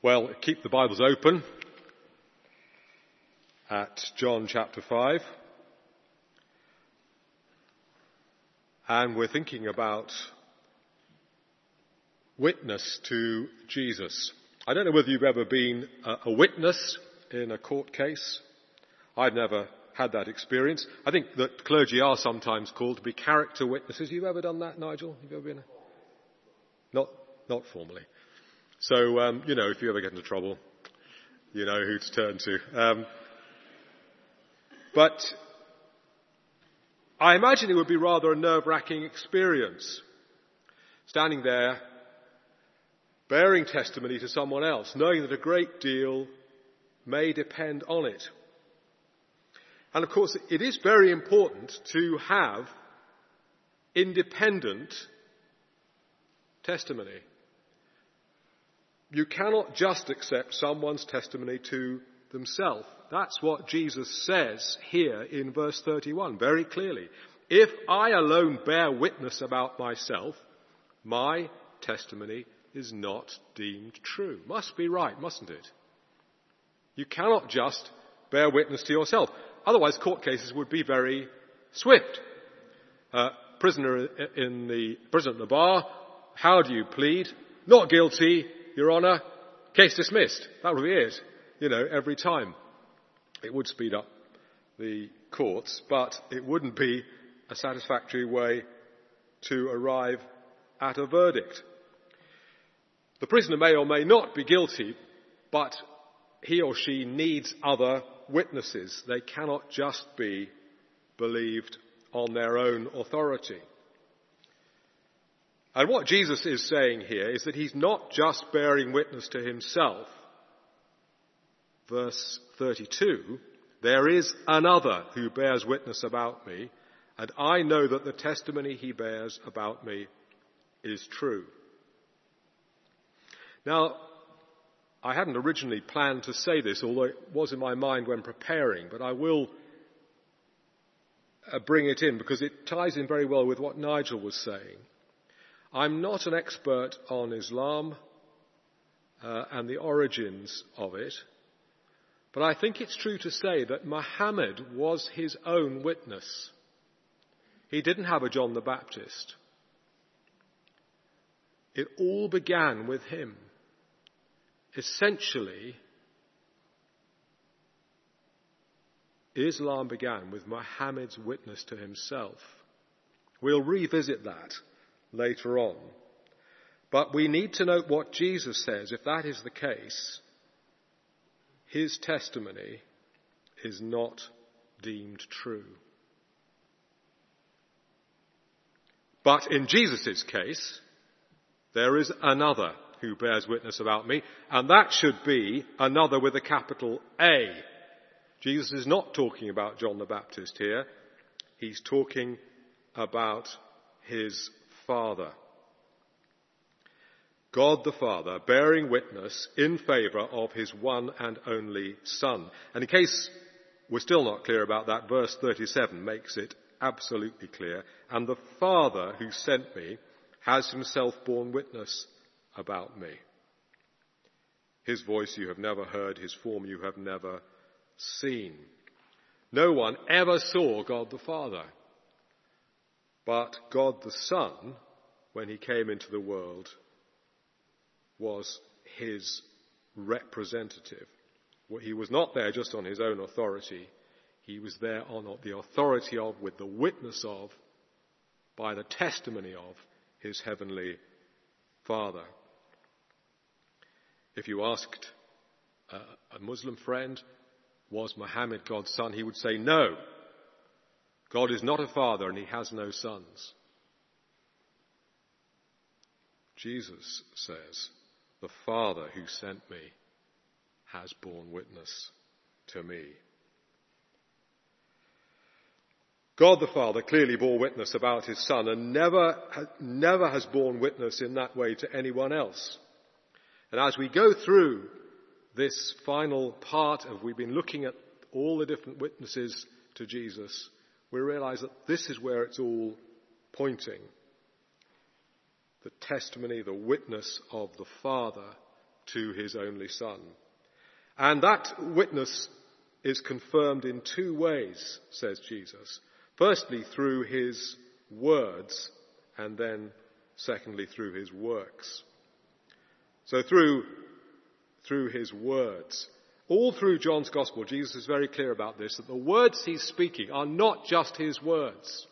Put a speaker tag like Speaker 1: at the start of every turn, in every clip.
Speaker 1: Well, keep the Bibles open at John chapter 5. And we're thinking about witness to Jesus. I don't know whether you've ever been a witness in a court case. I've never had that experience. I think that clergy are sometimes called to be character witnesses. You've ever done that, Nigel? You've ever been? Not formally. So, if you ever get into trouble, you know who to turn to. But I imagine it would be rather a nerve-wracking experience, standing there, bearing testimony to someone else, knowing that a great deal may depend on it. And of course, it is very important to have independent testimony. You cannot just accept someone's testimony to themselves. That's what Jesus says here in verse 31, very clearly. If I alone bear witness about myself, my testimony is not deemed true. Must be right, mustn't it? You cannot just bear witness to yourself. Otherwise, court cases would be very swift. Prisoner in the bar, how do you plead? Not guilty, Your Honour, case dismissed. That would be it, every time. It would speed up the courts, but it wouldn't be a satisfactory way to arrive at a verdict. The prisoner may or may not be guilty, but he or she needs other witnesses. They cannot just be believed on their own authority. And what Jesus is saying here is that he's not just bearing witness to himself. Verse 32, there is another who bears witness about me, and I know that the testimony he bears about me is true. Now, I hadn't originally planned to say this, although it was in my mind when preparing, but I will bring it in because it ties in very well with what Nigel was saying. I'm not an expert on Islam and the origins of it, but I think it's true to say that Muhammad was his own witness. He didn't have a John the Baptist. It all began with him. Essentially, Islam began with Muhammad's witness to himself. We'll revisit that later on. But we need to note what Jesus says. If that is the case, his testimony is not deemed true. But in Jesus' case, there is another who bears witness about me, and that should be another with a capital A. Jesus is not talking about John the Baptist here. He's talking about his Father. God the Father bearing witness in favour of his one and only Son. And in case we're still not clear about that, verse 37 makes it absolutely clear. And the Father who sent me has himself borne witness about me. His voice you have never heard, his form you have never seen. No one ever saw God the Father, but God the Son, when he came into the world, was his representative. He was not there just on his own authority. He was there on the authority of, with the witness of, by the testimony of his heavenly Father. If you asked a Muslim friend, was Muhammad God's son, he would say no. God is not a father and he has no sons. Jesus says, the Father who sent me has borne witness to me. God the Father clearly bore witness about his Son and never has borne witness in that way to anyone else. And as we go through this final part of, we've been looking at all the different witnesses to Jesus, we realize that this is where it's all pointing. The testimony, the witness of the Father to his only Son. And that witness is confirmed in two ways, says Jesus. Firstly, through his words, and then secondly, through his works. So through his words. All through John's Gospel, Jesus is very clear about this, that the words he's speaking are not just his words.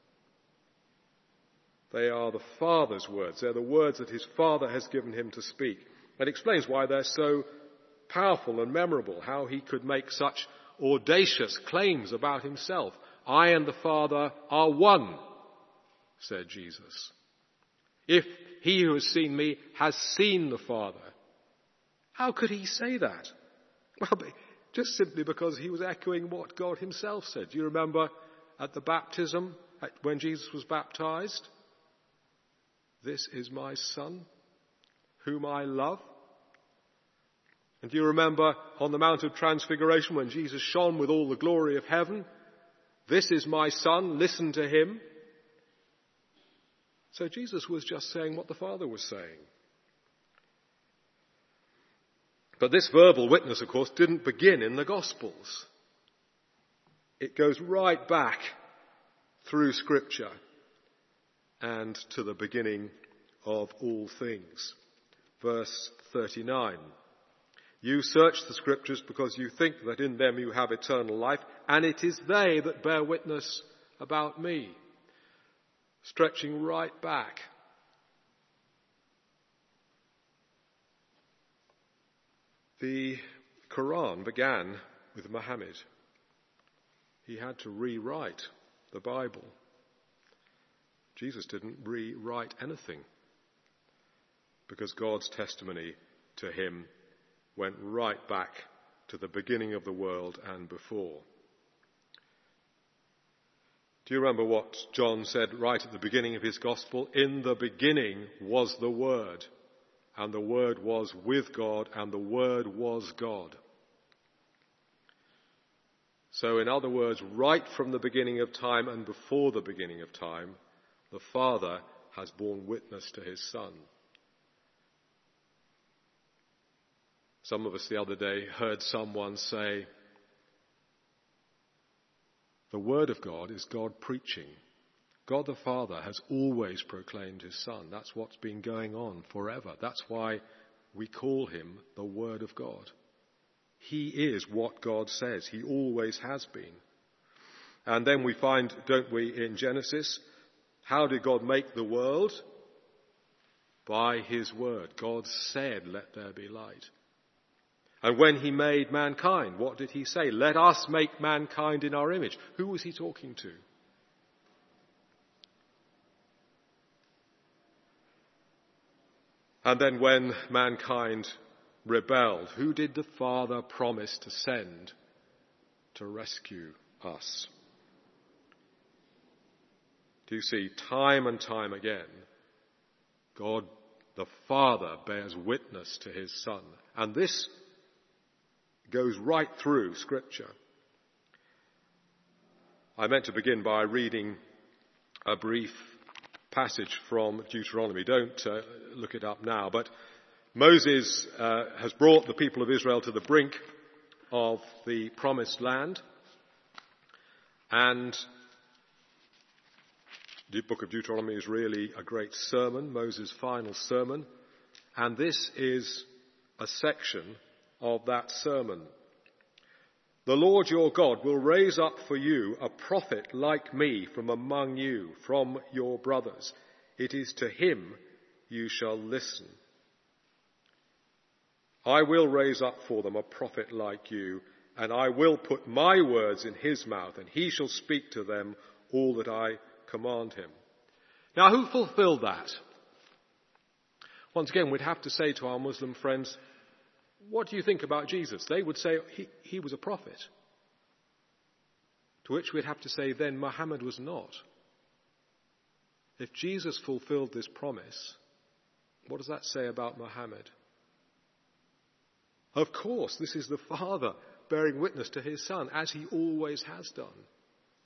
Speaker 1: They are the Father's words. They're the words that his Father has given him to speak. That explains why they're so powerful and memorable, how he could make such audacious claims about himself. I and the Father are one, said Jesus. If he who has seen me has seen the Father. How could he say that? Well, just simply because he was echoing what God himself said. Do you remember at the baptism, when Jesus was baptized? This is my Son, whom I love. And do you remember on the Mount of Transfiguration when Jesus shone with all the glory of heaven? This is my Son, listen to him. So Jesus was just saying what the Father was saying. But this verbal witness, of course, didn't begin in the Gospels. It goes right back through Scripture and to the beginning of all things. Verse 39. You search the Scriptures because you think that in them you have eternal life, and it is they that bear witness about me. Stretching right back. The Quran began with Muhammad. He had to rewrite the Bible. Jesus didn't rewrite anything because God's testimony to him went right back to the beginning of the world and before. Do you remember what John said right at the beginning of his Gospel? In the beginning was the Word, and the Word was with God, and the Word was God. So in other words, right from the beginning of time and before the beginning of time, the Father has borne witness to his Son. Some of us the other day heard someone say, the Word of God is God preaching. God the Father has always proclaimed his Son. That's what's been going on forever. That's why we call him the Word of God. He is what God says. He always has been. And then we find, don't we, in Genesis, how did God make the world? By his word. God said, let there be light. And when he made mankind, what did he say? Let us make mankind in our image. Who was he talking to? And then when mankind rebelled, who did the Father promise to send to rescue us? Do you see, time and time again, God the Father bears witness to his Son. And this goes right through Scripture. I meant to begin by reading a brief passage from Deuteronomy. Don't look it up now, but Moses has brought the people of Israel to the brink of the promised land, and the book of Deuteronomy is really a great sermon, Moses' final sermon, and this is a section of that sermon. The Lord your God will raise up for you a prophet like me from among you, from your brothers. It is to him you shall listen. I will raise up for them a prophet like you, and I will put my words in his mouth, and he shall speak to them all that I command him. Now, who fulfilled that? Once again, we'd have to say to our Muslim friends, what do you think about Jesus? They would say he was a prophet. To which we'd have to say then Muhammad was not. If Jesus fulfilled this promise, what does that say about Muhammad? Of course, this is the Father bearing witness to his Son, as he always has done.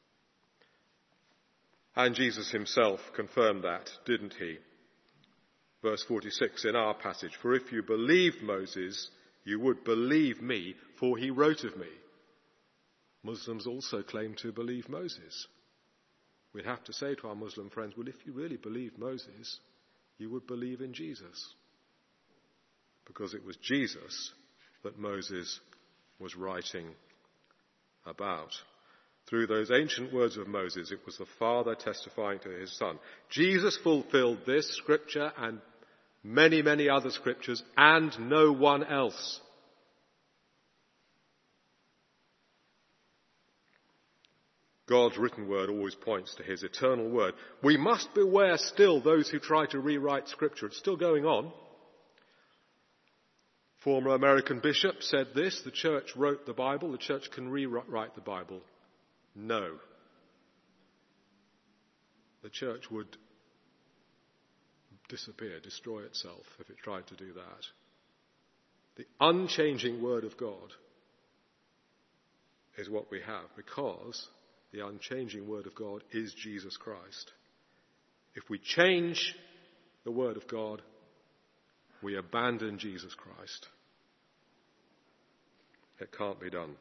Speaker 1: And Jesus himself confirmed that, didn't he? Verse 46 in our passage, for if you believed Moses, you would believe me, for he wrote of me. Muslims also claim to believe Moses. We'd have to say to our Muslim friends, well, if you really believed Moses, you would believe in Jesus. Because it was Jesus that Moses was writing about. Through those ancient words of Moses, it was the Father testifying to his Son. Jesus fulfilled this scripture and many, many other scriptures, and no one else. God's written word always points to his eternal word. We must beware still those who try to rewrite scripture. It's still going on. Former American bishop said this, the church wrote the Bible, the church can rewrite the Bible. No. The church would disappear, destroy itself if it tried to do that. The unchanging word of God is what we have, because the unchanging word of God is Jesus Christ. If we change the word of God, we abandon Jesus Christ. It can't be done.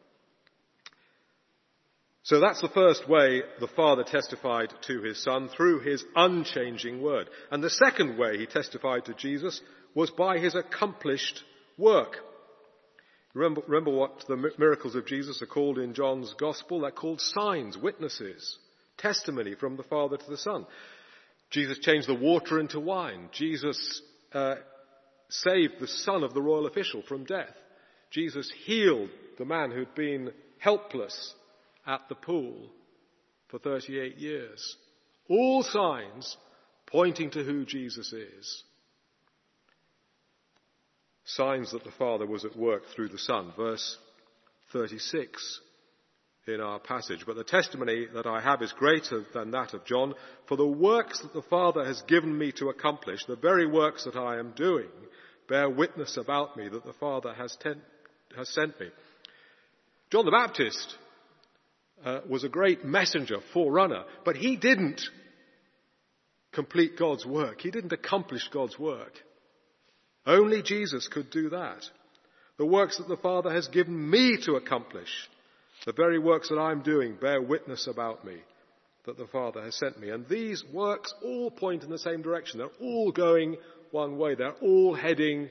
Speaker 1: So that's the first way the Father testified to his Son, through his unchanging word. And the second way he testified to Jesus was by his accomplished work. Remember what the miracles of Jesus are called in John's Gospel? They're called signs, witnesses, testimony from the Father to the Son. Jesus changed the water into wine. Jesus saved the son of the royal official from death. Jesus healed the man who'd been helpless at the pool for 38 years. All signs pointing to who Jesus is. Signs that the Father was at work through the Son. Verse 36 in our passage. But the testimony that I have is greater than that of John, for the works that the Father has given me to accomplish, the very works that I am doing, bear witness about me that the Father has sent me. John the Baptist was a great messenger, forerunner, but he didn't complete God's work. He didn't accomplish God's work. Only Jesus could do that. The works that the Father has given me to accomplish, the very works that I'm doing, bear witness about me that the Father has sent me. And these works all point in the same direction. They're all going one way. They're all heading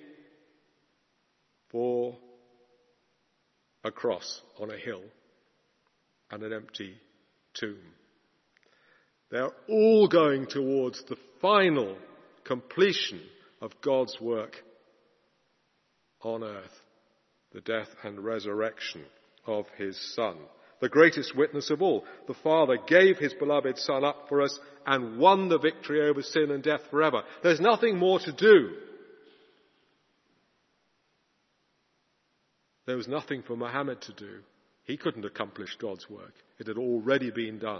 Speaker 1: for a cross on a hill and an empty tomb. They're all going towards the final completion of God's work on earth, the death and resurrection of his Son. The greatest witness of all. The Father gave his beloved Son up for us and won the victory over sin and death forever. There's nothing more to do. There was nothing for Muhammad to do. He couldn't accomplish God's work. It had already been done.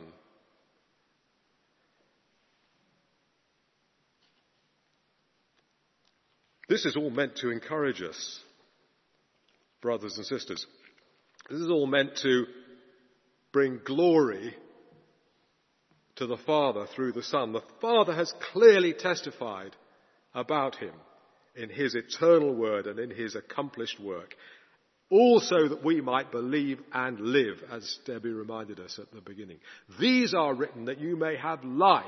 Speaker 1: This is all meant to encourage us, brothers and sisters. This is all meant to bring glory to the Father through the Son. The Father has clearly testified about him in his eternal word and in his accomplished work, also that we might believe and live, as Debbie reminded us at the beginning. These are written that you may have life.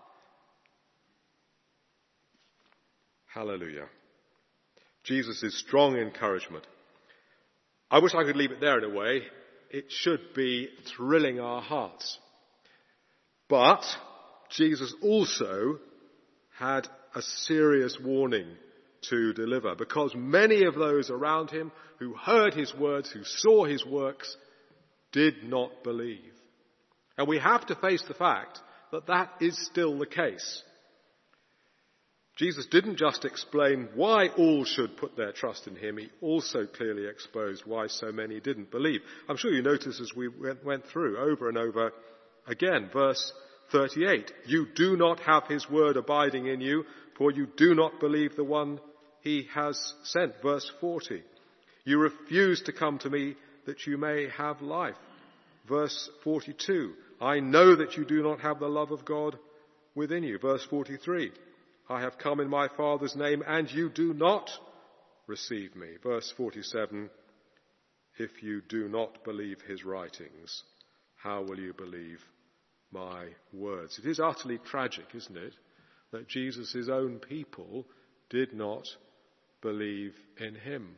Speaker 1: Hallelujah. Jesus' strong encouragement. I wish I could leave it there in a way. It should be thrilling our hearts. But Jesus also had a serious warning to deliver, because many of those around him who heard his words, who saw his works, did not believe. And we have to face the fact that that is still the case. Jesus didn't just explain why all should put their trust in him, he also clearly exposed why so many didn't believe. I'm sure you noticed as we went through over and over again, verse 38, you do not have his word abiding in you, for you do not believe the one he has sent. Verse 40, you refuse to come to me that you may have life. Verse 42, I know that you do not have the love of God within you. Verse 43, I have come in my Father's name, and you do not receive me. Verse 47, if you do not believe his writings, how will you believe my words? It is utterly tragic, isn't it, that Jesus' own people did not believe in him.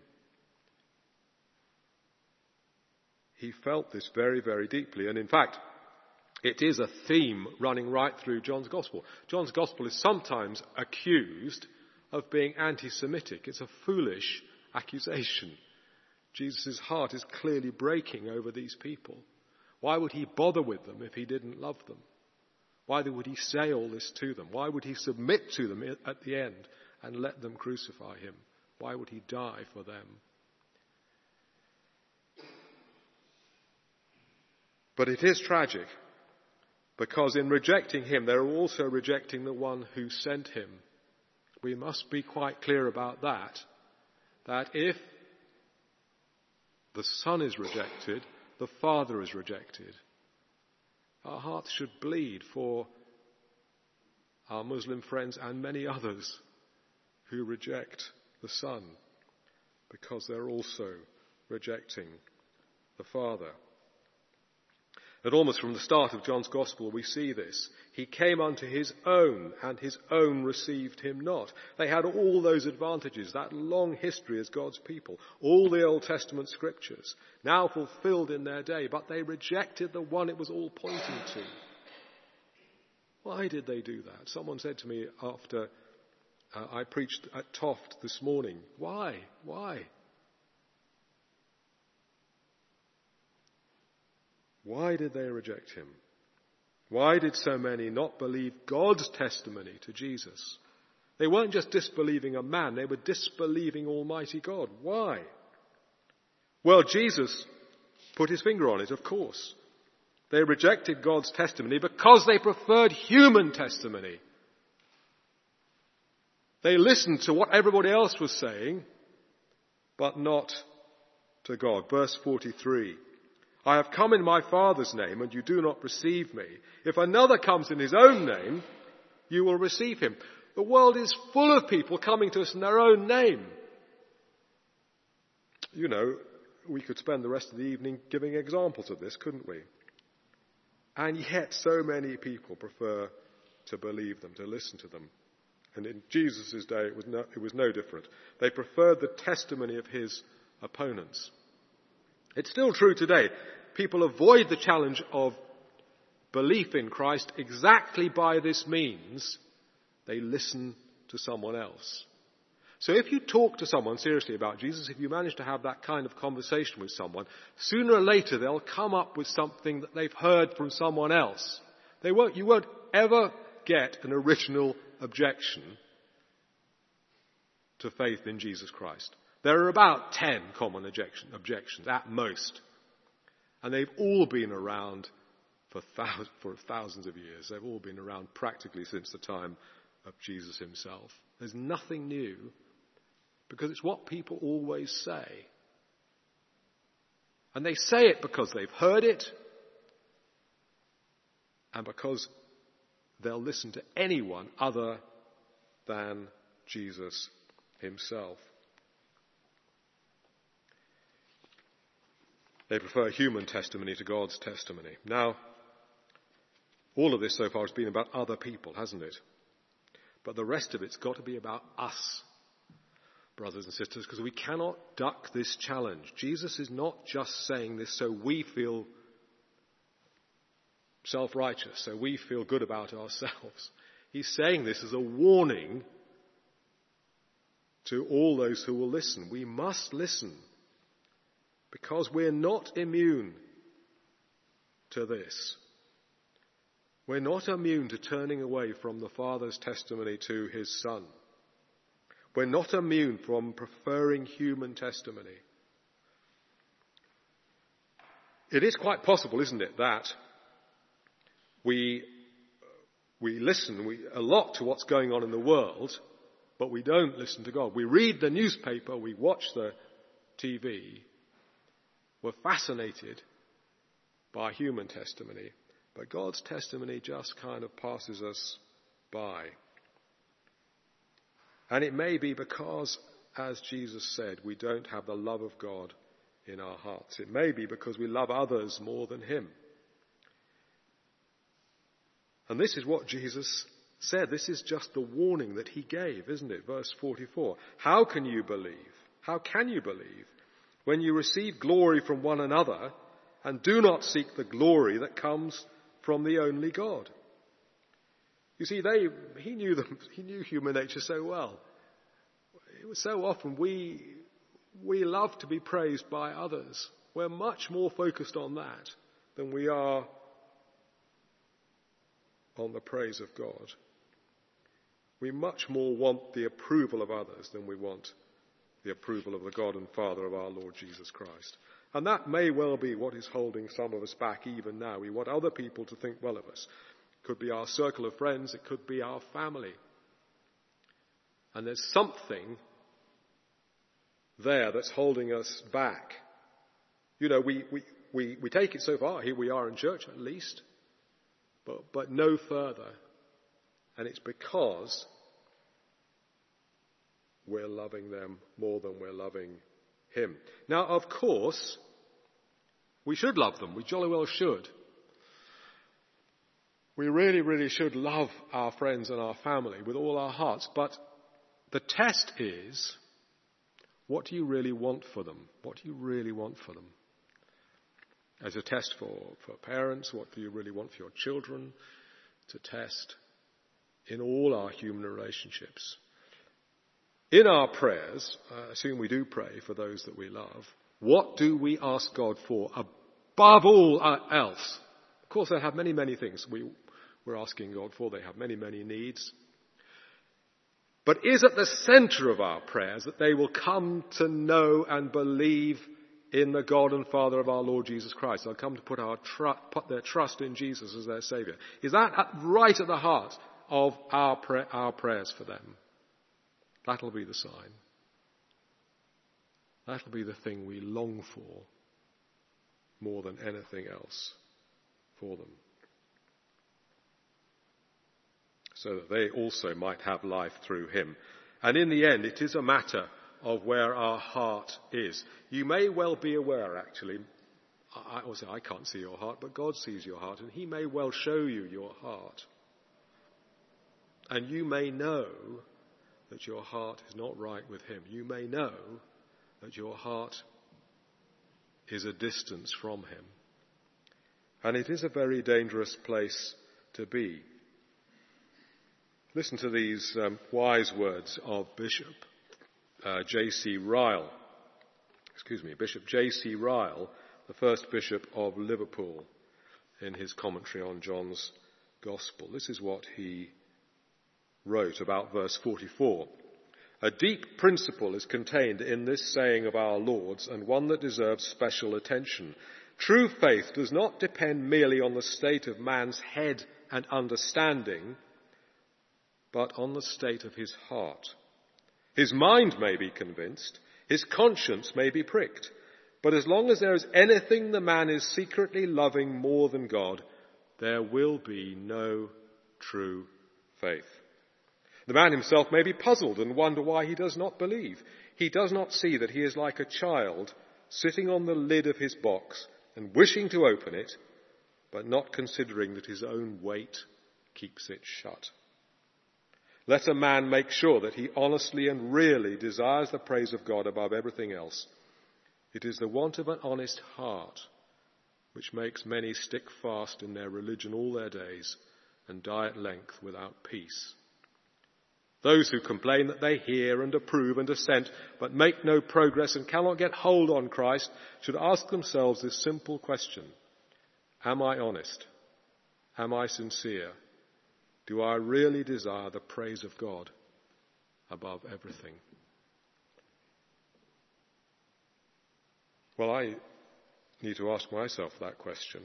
Speaker 1: He felt this very, very deeply. And in fact, it is a theme running right through John's Gospel. John's Gospel is sometimes accused of being anti-Semitic. It's a foolish accusation. Jesus' heart is clearly breaking over these people. Why would he bother with them if he didn't love them? Why would he say all this to them? Why would he submit to them at the end and let them crucify him? Why would he die for them? But it is tragic, because in rejecting him, they're also rejecting the one who sent him. We must be quite clear about that if the Son is rejected, the Father is rejected. Our hearts should bleed for our Muslim friends and many others who reject the Son, because they're also rejecting the Father. And almost from the start of John's Gospel we see this. He came unto his own, and his own received him not. They had all those advantages, that long history as God's people, all the Old Testament scriptures, now fulfilled in their day, but they rejected the one it was all pointing to. Why did they do that? Someone said to me after I preached at Toft this morning, why? Why did they reject him? Why did so many not believe God's testimony to Jesus? They weren't just disbelieving a man, they were disbelieving Almighty God. Why? Well, Jesus put his finger on it, of course. They rejected God's testimony because they preferred human testimony. They listened to what everybody else was saying, but not to God. Verse 43. I have come in my Father's name, and you do not receive me. If another comes in his own name, you will receive him. The world is full of people coming to us in their own name. You know, we could spend the rest of the evening giving examples of this, couldn't we? And yet so many people prefer to believe them, to listen to them. And in Jesus' day it was no different. They preferred the testimony of his opponents. It's still true today. People avoid the challenge of belief in Christ exactly by this means. They listen to someone else. So if you talk to someone seriously about Jesus, if you manage to have that kind of conversation with someone, sooner or later they'll come up with something that they've heard from someone else. You won't ever get an original objection to faith in Jesus Christ. There are about 10 common objections at most. And they've all been around for thousands of years. They've all been around practically since the time of Jesus himself. There's nothing new, because it's what people always say. And they say it because they've heard it, and because they'll listen to anyone other than Jesus himself. They prefer human testimony to God's testimony. Now, all of this so far has been about other people, hasn't it? But the rest of it's got to be about us, brothers and sisters, because we cannot duck this challenge. Jesus is not just saying this so we feel self-righteous, so we feel good about ourselves. He's saying this as a warning to all those who will listen. We must listen, because we're not immune to this. We're not immune to turning away from the Father's testimony to his Son. We're not immune from preferring human testimony. It is quite possible, isn't it, that we listen a lot to what's going on in the world, but we don't listen to God. We read the newspaper, we watch the TV. We're fascinated by human testimony, but God's testimony just kind of passes us by. And it may be because, as Jesus said, we don't have the love of God in our hearts. It may be because we love others more than him. And this is what Jesus said. This is just the warning that he gave, isn't it? Verse 44. How can you believe? How can you believe when you receive glory from one another and do not seek the glory that comes from the only God? You see, he knew human nature so well. It was so often we love to be praised by others. We're much more focused on that than we are on the praise of God. We much more want the approval of others than we want the approval of the God and Father of our Lord Jesus Christ. And that may well be what is holding some of us back even now. We want other people to think well of us. It could be our circle of friends, it could be our family. And there's something there that's holding us back. You know, we take it so far. Here we are in church at least, but no further. And it's because we're loving them more than we're loving him. Now, of course, we should love them. We jolly well should. We really, really should love our friends and our family with all our hearts. But the test is, what do you really want for them? What do you really want for them? As a test for parents, what do you really want for your children? It's a test in all our human relationships. In our prayers, I assume we do pray for those that we love. What do we ask God for above all else? Of course, they have many, many things we're asking God for. They have many, many needs. But is at the centre of our prayers that they will come to know and believe in the God and Father of our Lord Jesus Christ. They'll come to put their trust in Jesus as their Saviour. Is that right at the heart of our prayers for them? That'll be the sign. That'll be the thing we long for more than anything else for them. So that they also might have life through him. And in the end, it is a matter of where our heart is. You may well be aware, actually, I can't see your heart, but God sees your heart, and he may well show you your heart. And you may know that your heart is not right with him. You may know that your heart is a distance from him. And it is a very dangerous place to be. Listen to these wise words of Bishop J.C. Ryle. Bishop J.C. Ryle, the first bishop of Liverpool, in his commentary on John's Gospel. This is what he wrote about verse 44. A deep principle is contained in this saying of our Lord's, and one that deserves special attention. True faith does not depend merely on the state of man's head and understanding, but on the state of his heart. His mind may be convinced, his conscience may be pricked, but as long as there is anything the man is secretly loving more than God, there will be no true faith. The man himself may be puzzled and wonder why he does not believe. He does not see that he is like a child sitting on the lid of his box and wishing to open it, but not considering that his own weight keeps it shut. Let a man make sure that he honestly and really desires the praise of God above everything else. It is the want of an honest heart which makes many stick fast in their religion all their days and die at length without peace. Those who complain that they hear and approve and assent, but make no progress and cannot get hold on Christ, should ask themselves this simple question: am I honest? Am I sincere? Do I really desire the praise of God above everything? Well, I need to ask myself that question.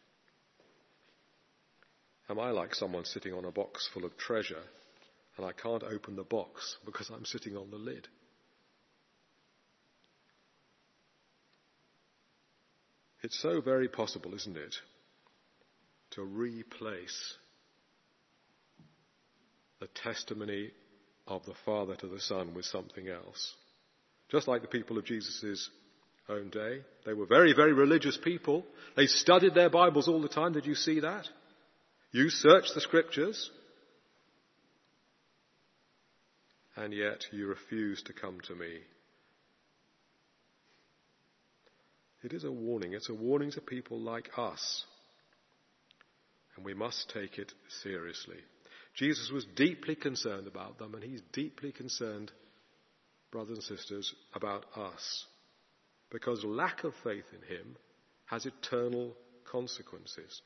Speaker 1: Am I like someone sitting on a box full of treasure, and I can't open the box because I'm sitting on the lid? It's so very possible, isn't it, to replace the testimony of the Father to the Son with something else. Just like the people of Jesus' own day. They were very, very religious people. They studied their Bibles all the time. Did you see that? You search the Scriptures, and yet you refuse to come to me. It is a warning. It's a warning to people like us. And we must take it seriously. Jesus was deeply concerned about them, and he's deeply concerned, brothers and sisters, about us. Because lack of faith in him has eternal consequences.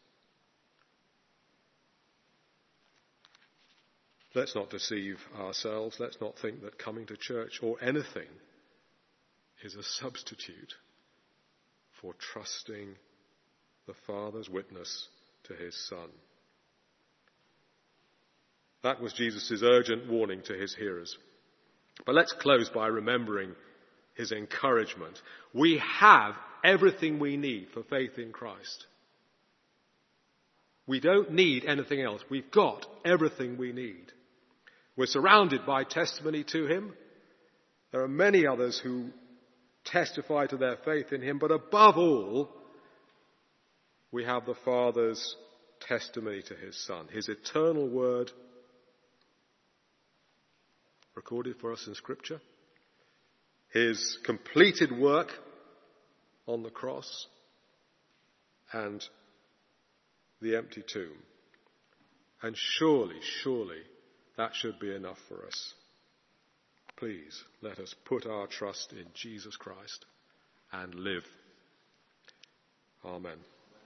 Speaker 1: Let's not deceive ourselves. Let's not think that coming to church or anything is a substitute for trusting the Father's witness to his Son. That was Jesus' urgent warning to his hearers. But let's close by remembering his encouragement. We have everything we need for faith in Christ. We don't need anything else. We've got everything we need. We're surrounded by testimony to him. There are many others who testify to their faith in him, but above all, we have the Father's testimony to his Son, his eternal word recorded for us in Scripture, his completed work on the cross, and the empty tomb. And surely, that should be enough for us. Please, let us put our trust in Jesus Christ and live. Amen.